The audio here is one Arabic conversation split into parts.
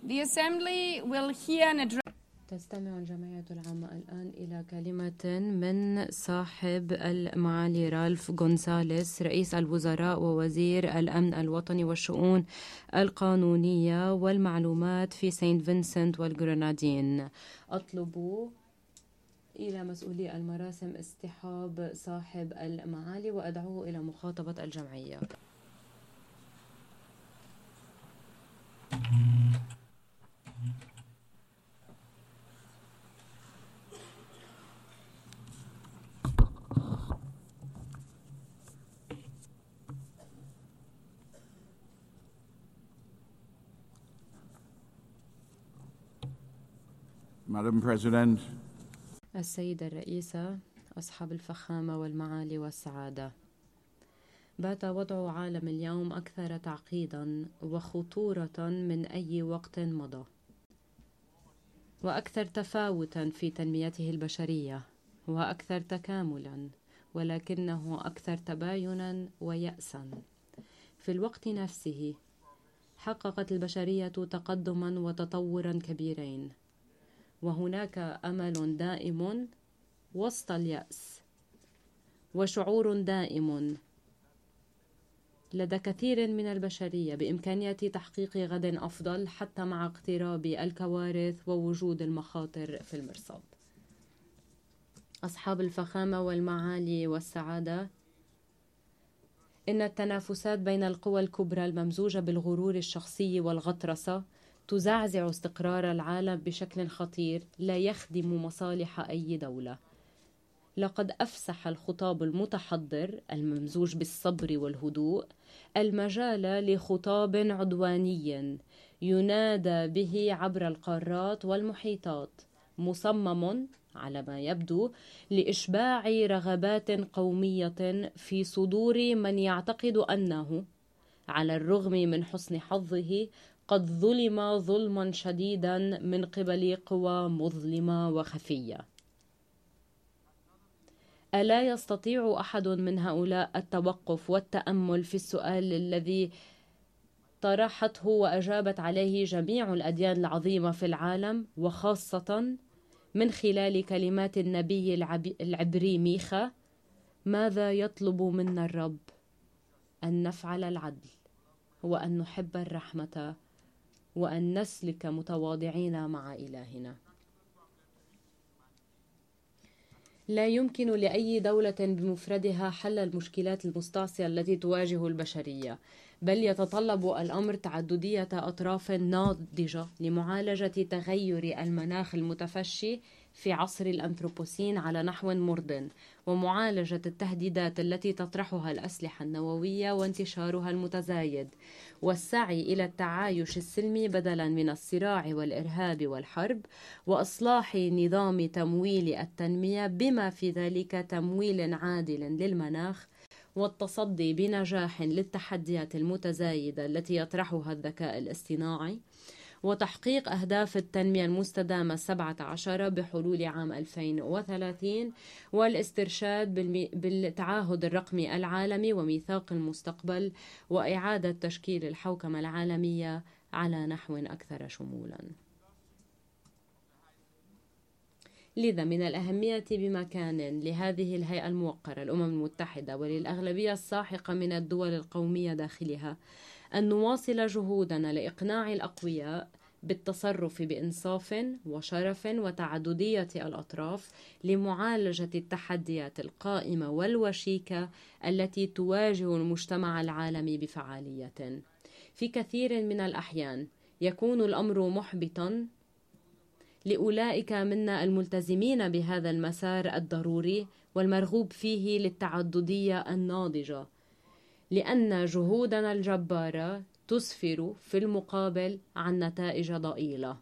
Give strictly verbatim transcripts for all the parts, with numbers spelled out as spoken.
The Assembly will hear an address. تستمع الجمعية العامة الآن إلى كلمة من صاحب المعالي رالف غونساليس رئيس الوزراء ووزير الأمن الوطني والشؤون القانونية والمعلومات في سانت فينسنت والغرناطين. أطلب إلى مسؤولي المراسم اصطحاب صاحب المعالي وأدعوه إلى مخاطبة الجمعية. Madam President, السيدة الرئيسة، أصحاب الفخامة والمعالي والسعادة، بات وضع عالم اليوم أكثر تعقيداً وخطورة من أي وقت مضى، وأكثر تفاوتاً في تنميته البشرية، وأكثر تكاملاً، ولكنه أكثر تبايناً ويأساً. في الوقت نفسه حققت البشرية تقدماً وتطوراً كبيرين، وهناك أمل دائم وسط اليأس، وشعور دائم لدى كثير من البشرية بإمكانية تحقيق غد أفضل حتى مع اقتراب الكوارث ووجود المخاطر في المرصاد. أصحاب الفخامة والمعالي والسعادة، إن التنافسات بين القوى الكبرى الممزوجة بالغرور الشخصي والغطرسة تزعزع استقرار العالم بشكل خطير لا يخدم مصالح أي دولة. لقد أفسح الخطاب المتحضر الممزوج بالصبر والهدوء المجال لخطاب عدواني ينادى به عبر القارات والمحيطات، مصمم على ما يبدو لإشباع رغبات قومية في صدور من يعتقد أنه على الرغم من حسن حظه قد ظلم ظلما شديدا من قبل قوى مظلمة وخفية. ألا يستطيع أحد من هؤلاء التوقف والتأمل في السؤال الذي طرحته وأجابت عليه جميع الأديان العظيمة في العالم، وخاصة من خلال كلمات النبي العبري ميخا: ماذا يطلب منا الرب؟ أن نفعل العدل، وأن نحب الرحمة، وأن نسلك متواضعين مع إلهنا. لا يمكن لأي دولة بمفردها حل المشكلات المستعصية التي تواجه البشرية، بل يتطلب الأمر تعددية أطراف ناضجة لمعالجة تغير المناخ المتفشي في عصر الأنثروبوسين على نحو مرضٍ، ومعالجة التهديدات التي تطرحها الأسلحة النووية وانتشارها المتزايد، والسعي إلى التعايش السلمي بدلاً من الصراع والإرهاب والحرب، وإصلاح نظام تمويل التنمية بما في ذلك تمويل عادل للمناخ، والتصدي بنجاح للتحديات المتزايدة التي يطرحها الذكاء الاصطناعي، وتحقيق أهداف التنمية المستدامة السبعة عشر بحلول عام ألفين وثلاثين، والاسترشاد بالتعاهد الرقمي العالمي وميثاق المستقبل، وإعادة تشكيل الحوكمة العالمية على نحو أكثر شمولاً. لذا من الأهمية بمكان لهذه الهيئة الموقرة الأمم المتحدة وللأغلبية الساحقة من الدول القومية داخلها أن نواصل جهودنا لإقناع الأقوياء بالتصرف بإنصاف وشرف وتعددية الأطراف لمعالجة التحديات القائمة والوشيكة التي تواجه المجتمع العالمي بفعالية. في كثير من الأحيان يكون الأمر محبطاً لأولئك منا الملتزمين بهذا المسار الضروري والمرغوب فيه للتعددية الناضجة، لأن جهودنا الجبارة تسفر في المقابل عن نتائج ضئيلة.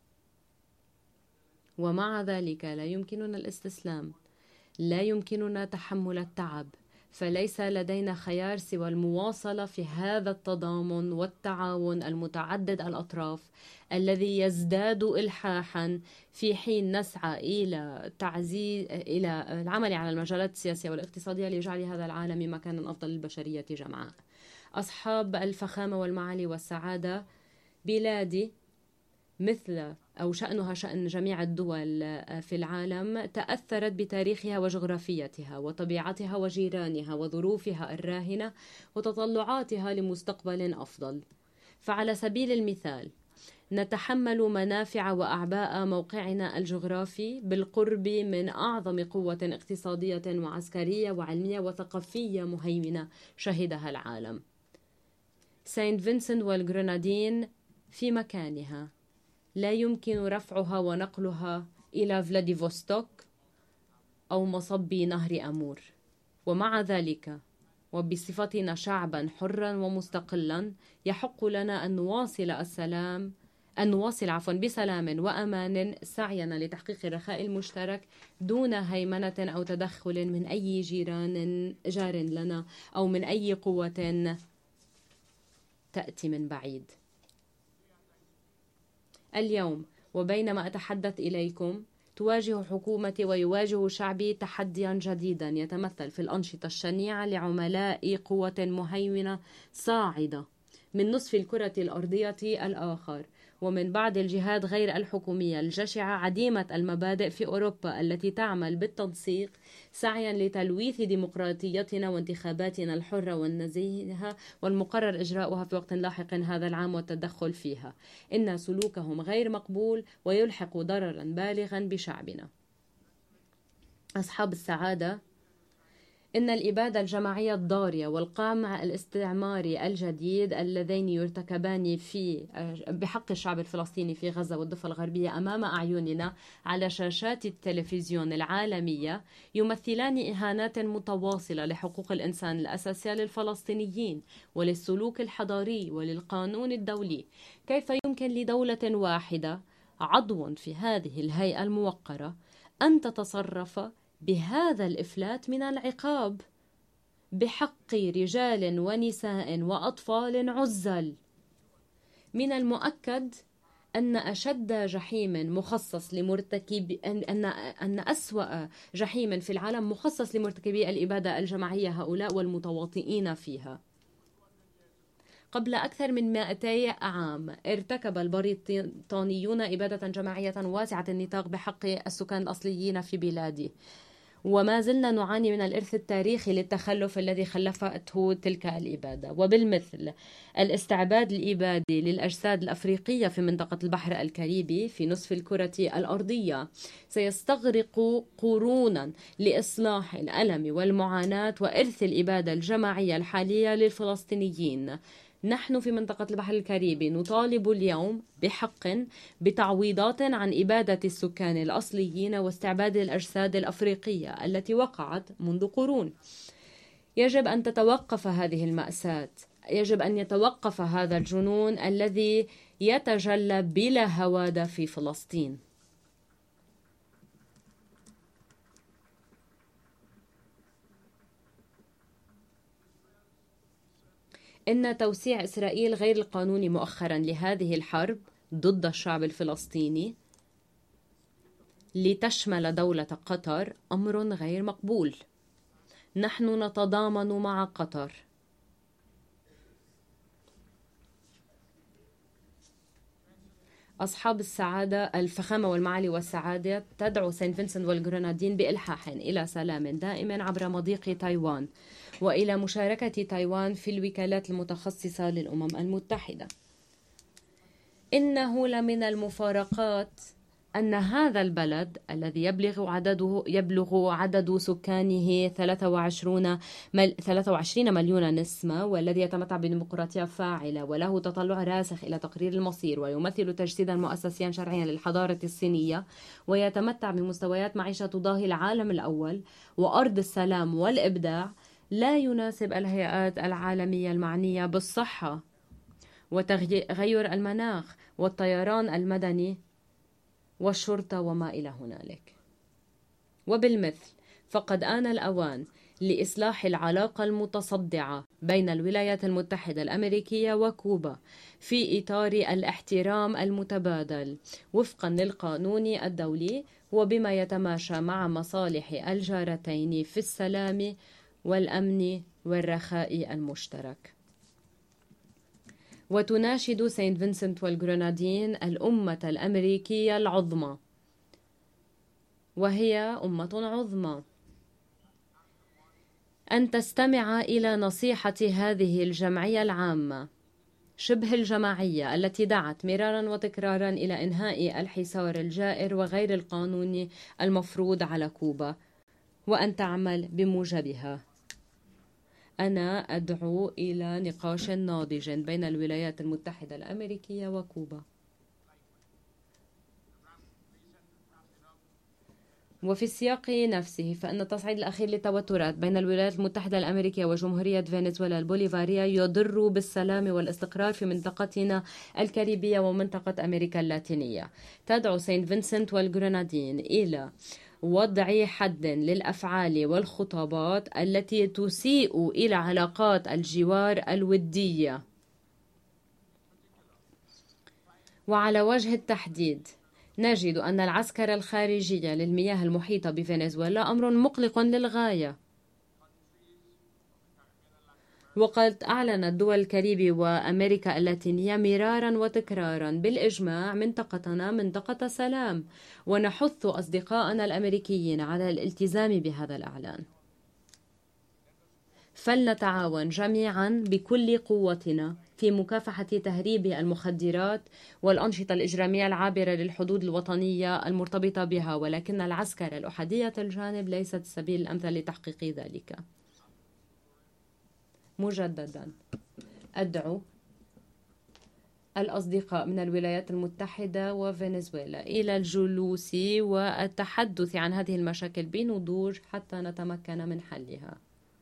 ومع ذلك لا يمكننا الاستسلام، لا يمكننا تحمل التعب، فليس لدينا خيار سوى المواصلة في هذا التضامن والتعاون المتعدد الأطراف الذي يزداد إلحاحا في حين نسعى إلى تعزيز إلى العمل على المجالات السياسية والاقتصادية لجعل هذا العالم مكانا أفضل للبشرية جمعاء. أصحاب الفخامة والمعالي والسعادة، بلادي مثل أو شأنها شأن جميع الدول في العالم تأثرت بتاريخها وجغرافيتها وطبيعتها وجيرانها وظروفها الراهنة وتطلعاتها لمستقبل أفضل. فعلى سبيل المثال نتحمل منافع وأعباء موقعنا الجغرافي بالقرب من أعظم قوة اقتصادية وعسكرية وعلمية وثقافية مهيمنة شهدها العالم. سانت فينسنت والغرناطين في مكانها، لا يمكن رفعها ونقلها إلى فلاديفوستوك أو مصب نهر أمور. ومع ذلك وبصفتنا شعبا حرا ومستقلا يحق لنا أن نواصل السلام أن نواصل عفوا بسلام وأمان سعينا لتحقيق الرخاء المشترك دون هيمنة أو تدخل من أي جيران جار لنا أو من أي قوة تأتي من بعيد. اليوم وبينما أتحدث إليكم تواجه حكومتي ويواجه شعبي تحديا جديدا يتمثل في الأنشطة الشنيعة لعملاء قوة مهيمنة صاعدة من نصف الكرة الأرضية الآخر، ومن بعض الجهات غير الحكومية الجشعة عديمة المبادئ في أوروبا التي تعمل بالتنسيق سعيا لتلويث ديمقراطيتنا وانتخاباتنا الحرة والنزيهة والمقرر إجراؤها في وقت لاحق هذا العام والتدخل فيها. إن سلوكهم غير مقبول ويلحق ضررا بالغا بشعبنا. أصحاب السعادة، إن الإبادة الجماعية الضارية والقمع الاستعماري الجديد اللذين يرتكبان في بحق الشعب الفلسطيني في غزة والضفة الغربية أمام أعيننا على شاشات التلفزيون العالمية يمثلان إهانات متواصلة لحقوق الإنسان الأساسية للفلسطينيين وللسلوك الحضاري وللقانون الدولي. كيف يمكن لدولة واحدة عضو في هذه الهيئة الموقرة أن تتصرف بهذا الإفلات من العقاب بحق رجال ونساء وأطفال عزل؟ من المؤكد أن أشد جحيم مخصص لمرتكبي أن أن أسوأ جحيم في العالم مخصص لمرتكبي الإبادة الجماعية هؤلاء والمتواطئين فيها. قبل أكثر من مئتي عام ارتكب البريطانيون إبادة جماعية واسعة النطاق بحق السكان الأصليين في بلادي، وما زلنا نعاني من الإرث التاريخي للتخلف الذي خلفته تلك الإبادة. وبالمثل الاستعباد الإبادي للأجساد الأفريقية في منطقة البحر الكاريبي في نصف الكرة الأرضية سيستغرق قرونا لإصلاح الألم والمعاناة وإرث الإبادة الجماعية الحالية للفلسطينيين. نحن في منطقة البحر الكاريبي نطالب اليوم بحق بتعويضات عن إبادة السكان الأصليين واستعباد الأجساد الأفريقية التي وقعت منذ قرون. يجب أن تتوقف هذه المأساة، يجب أن يتوقف هذا الجنون الذي يتجلى بلا هوادة في فلسطين. إن توسيع إسرائيل غير القانوني مؤخرا لهذه الحرب ضد الشعب الفلسطيني لتشمل دولة قطر أمر غير مقبول. نحن نتضامن مع قطر أصحاب السعادة الفخامة والمعالي والسعادة تدعو سانت فينسنت والغرناطين بإلحاح إلى سلام دائم عبر مضيق تايوان وإلى مشاركة تايوان في الوكالات المتخصصة للأمم المتحدة. إنه لمن المفارقات أن هذا البلد الذي يبلغ عدده يبلغ عدد سكانه ثلاثة وعشرين مليون نسمة والذي يتمتع بديمقراطية فاعلة وله تطلع راسخ إلى تقرير المصير ويمثل تجسيدا مؤسسيا شرعيا للحضارة الصينية ويتمتع بمستويات معيشة تضاهي العالم الأول وأرض السلام والإبداع، لا يناسب الهيئات العالمية المعنية بالصحة وتغير المناخ والطيران المدني والشرطة وما إلى هنالك. وبالمثل فقد آن الأوان لإصلاح العلاقة المتصدعة بين الولايات المتحدة الأمريكية وكوبا في إطار الاحترام المتبادل وفقا للقانون الدولي وبما يتماشى مع مصالح الجارتين في السلام والأمن والرخاء المشترك. وتناشد سانت فينسنت والجرنادين الأمة الأمريكية العظمى، وهي أمة عظمى، أن تستمع إلى نصيحة هذه الجمعية العامة شبه الجماعية التي دعت مرارا وتكرارا إلى إنهاء الحصار الجائر وغير القانوني المفروض على كوبا، وأن تعمل بموجبها. أنا أدعو إلى نقاش ناضج بين الولايات المتحدة الأمريكية وكوبا. وفي السياق نفسه فإن التصعيد الأخير للتوترات بين الولايات المتحدة الأمريكية وجمهورية فنزويلا البوليفارية يضر بالسلام والاستقرار في منطقتنا الكاريبية ومنطقة أمريكا اللاتينية. تدعو سانت فينسنت والجرنادين إلى وضع حد للأفعال والخطابات التي تسيء إلى علاقات الجوار الودية. وعلى وجه التحديد نجد أن العسكر الخارجي للمياه المحيطة بفنزويلا أمر مقلق للغاية، وقد أعلنت دول الكاريبي وأمريكا اللاتينية مرارا وتكرارا بالإجماع منطقتنا منطقة سلام، ونحث أصدقائنا الأمريكيين على الالتزام بهذا الإعلان. فلنتعاون جميعا بكل قوتنا في مكافحة تهريب المخدرات والأنشطة الإجرامية العابرة للحدود الوطنية المرتبطة بها، ولكن العسكر الأحادية الجانب ليست السبيل الأمثل لتحقيق ذلك. مجددا أدعو الأصدقاء من الولايات المتحدة وفنزويلا إلى الجلوس والتحدث عن هذه المشاكل بنضوج حتى نتمكن من حلها.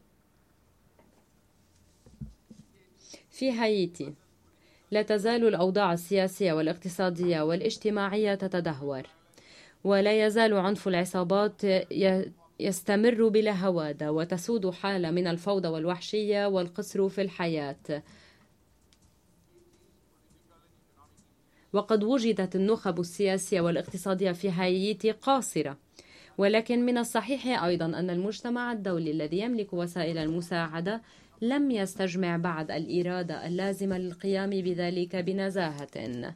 في هايتي لا تزال الأوضاع السياسية والاقتصادية والاجتماعية تتدهور، ولا يزال عنف العصابات يستمر بلا هوادة، وتسود حالة من الفوضى والوحشية والقسر في الحياة. وقد وجدت النخب السياسية والاقتصادية في هايتي قاصرة، ولكن من الصحيح أيضا أن المجتمع الدولي الذي يملك وسائل المساعدة لم يستجمع بعد الإرادة اللازمة للقيام بذلك بنزاهة.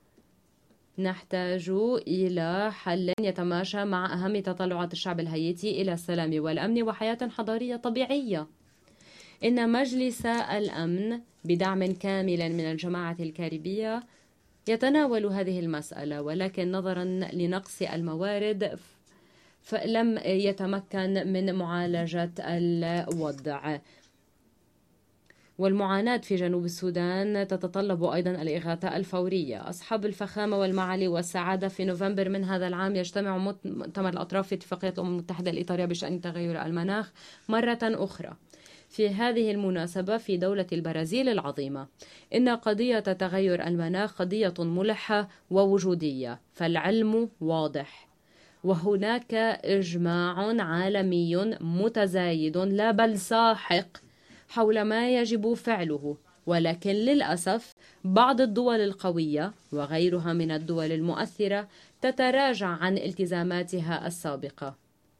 نحتاج إلى حل يتماشى مع أهم تطلعات الشعب الهايتي إلى السلام والأمن وحياة حضارية طبيعية. إن مجلس الأمن بدعم كامل من الجماعة الكاريبية يتناول هذه المسألة، ولكن نظرا لنقص الموارد فلم يتمكن من معالجة الوضع. والمعاناة في جنوب السودان تتطلب أيضا الإغاثة الفورية. أصحاب الفخامة والمعالي والسعادة في نوفمبر من هذا العام يجتمع مؤتمر الأطراف في اتفاقية الأمم المتحدة الإطارية بشأن تغير المناخ مرة أخرى. في هذه المناسبة في دولة البرازيل العظيمة، إن قضية تغير المناخ قضية ملحة ووجودية، فالعلم واضح، وهناك إجماع عالمي متزايد لا بل ساحق حول ما يجب فعله، ولكن للأسف بعض الدول القوية وغيرها من الدول المؤثرة تتراجع عن التزاماتها السابقة.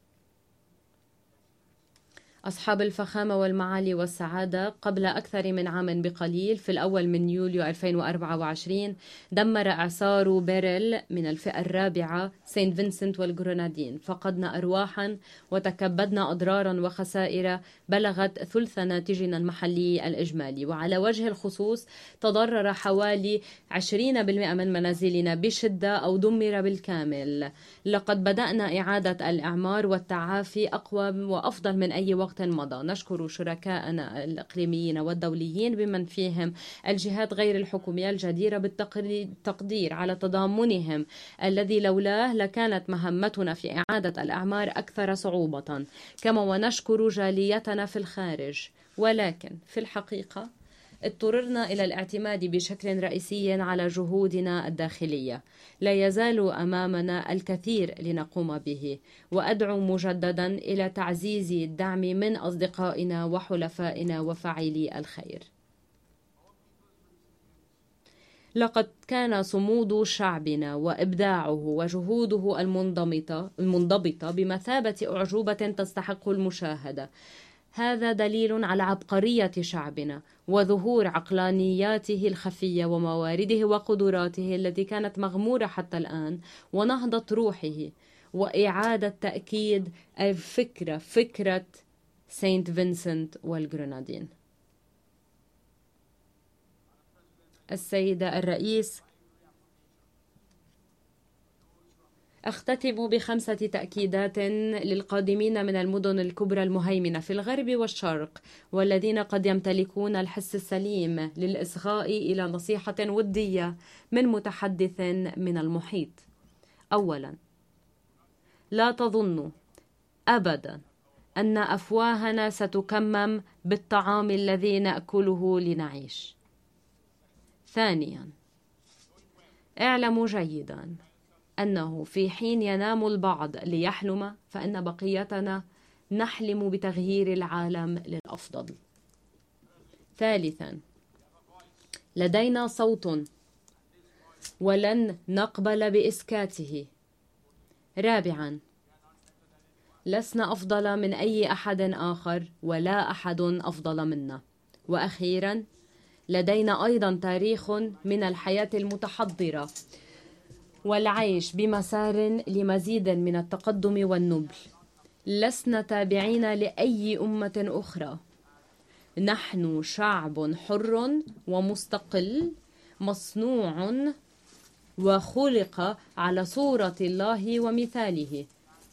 أصحاب الفخامة والمعالي والسعادة قبل أكثر من عام بقليل في الأول من يوليو ألفين وأربعة وعشرين دمر إعصار بيرل من الفئة الرابعة سانت فينسنت والجرنادين. فقدنا أرواحا وتكبدنا أضرارا وخسائر بلغت ثلث ناتجنا المحلي الإجمالي، وعلى وجه الخصوص تضرر حوالي عشرين بالمئة من منازلنا بشدة أو دمر بالكامل. لقد بدأنا إعادة الإعمار والتعافي أقوى وأفضل من أي وقت مضى. نشكر شركائنا الإقليميين والدوليين بمن فيهم الجهات غير الحكومية الجديرة بالتقدير على تضامنهم الذي لولاه لكانت مهمتنا في إعادة الأعمار أكثر صعوبة، كما ونشكر جاليتنا في الخارج. ولكن في الحقيقة اضطررنا إلى الاعتماد بشكل رئيسي على جهودنا الداخلية. لا يزال أمامنا الكثير لنقوم به، وأدعو مجددا إلى تعزيز الدعم من أصدقائنا وحلفائنا وفاعلي الخير. لقد كان صمود شعبنا وإبداعه وجهوده المنضبطة المنضبطة بمثابة أعجوبة تستحق المشاهدة. هذا دليل على عبقرية شعبنا وظهور عقلانياته الخفية وموارده وقدراته التي كانت مغمورة حتى الآن، ونهضة روحه وإعادة تأكيد الفكرة فكرة سانت فينسنت والغرناطين. السيدة الرئيس، أختتم بخمسة تأكيدات للقادمين من المدن الكبرى المهيمنة في الغرب والشرق، والذين قد يمتلكون الحس السليم للإصغاء إلى نصيحة ودية من متحدث من المحيط. أولا، لا تظنوا أبدا أن أفواهنا ستكمم بالطعام الذي نأكله لنعيش. ثانيا، اعلموا جيدا أنه في حين ينام البعض ليحلم، فإن بقيتنا نحلم بتغيير العالم للأفضل. ثالثا، لدينا صوت ولن نقبل بإسكاته. رابعا، لسنا أفضل من أي أحد آخر ولا أحد أفضل منا. وأخيرا، لدينا أيضا تاريخ من الحياة المتحضرة والعيش بمسار لمزيد من التقدم والنبل. لسنا تابعين لأي أمة أخرى، نحن شعب حر ومستقل مصنوع وخلق على صورة الله ومثاله.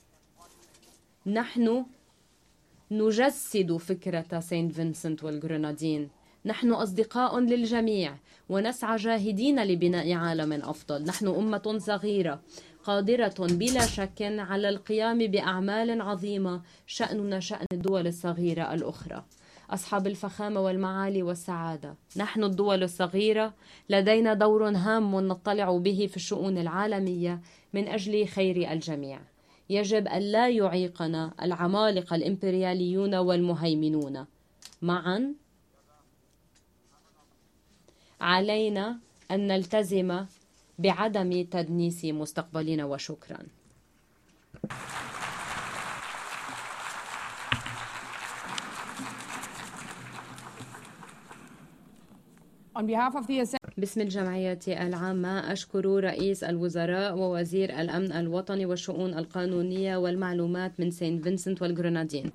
نحن نجسد فكرة سانت فينسنت والغرناطين. نحن أصدقاء للجميع ونسعى جاهدين لبناء عالم أفضل. نحن أمة صغيرة قادرة بلا شك على القيام بأعمال عظيمة شأننا شأن الدول الصغيرة الأخرى، أصحاب الفخامة والمعالي والسعادة. نحن الدول الصغيرة لدينا دور هام نطلع به في الشؤون العالمية من أجل خير الجميع. يجب أن لا يعيقنا العمالقة الإمبرياليون والمهيمنون. معا علينا أن نلتزم بعدم تدنيس مستقبلنا. وشكرا. On behalf of the باسم الجمعية العامة أشكر رئيس الوزراء ووزير الأمن الوطني والشؤون القانونية والمعلومات من سانت فينسنت والغرناطين.